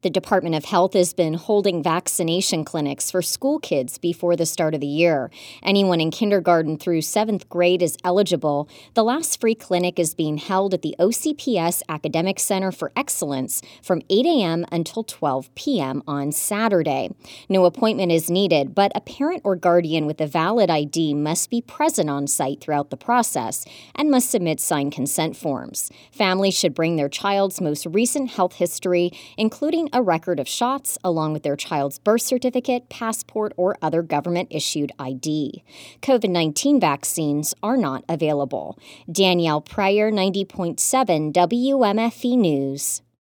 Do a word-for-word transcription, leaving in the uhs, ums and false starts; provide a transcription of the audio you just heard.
The Department of Health has been holding vaccination clinics for school kids before the start of the year. Anyone in kindergarten through seventh grade is eligible. The last free clinic is being held at the O C P S Academic Center for Excellence from eight a.m. until twelve p.m. on Saturday. No appointment is needed, but a parent or guardian with a valid I D must be present on site throughout the process and must submit signed consent forms. Families should bring their child's most recent health history, including a record of shots, along with their child's birth certificate, passport, or other government-issued I D. COVID nineteen vaccines are not available. Danielle Pryor, ninety point seven W M F E News.